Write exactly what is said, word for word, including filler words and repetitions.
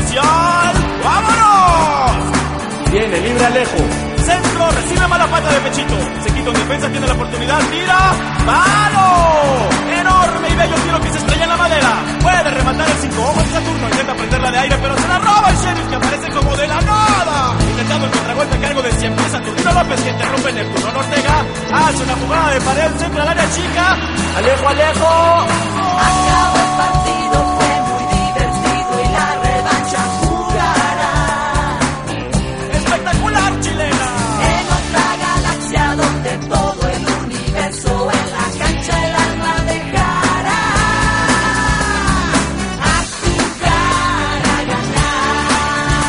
inicial. ¡Vámonos! Viene, libre Alejo. Centro, recibe mala pata de Pechito. Se quita un defensa, tiene la oportunidad, tira. ¡Palo! Enorme y bello tiro que se estrella en la madera. Puede rematar el cinco ojos de Saturno. Intenta prenderla de aire, pero se la roba el Sheriff, que aparece como de la nada. Intentando el contragolpe a cargo de siempre Saturnino López, que interrumpe Neptuno Ortega. Hace una jugada de pared, centro al área chica. Alejo, Alejo. Acabó.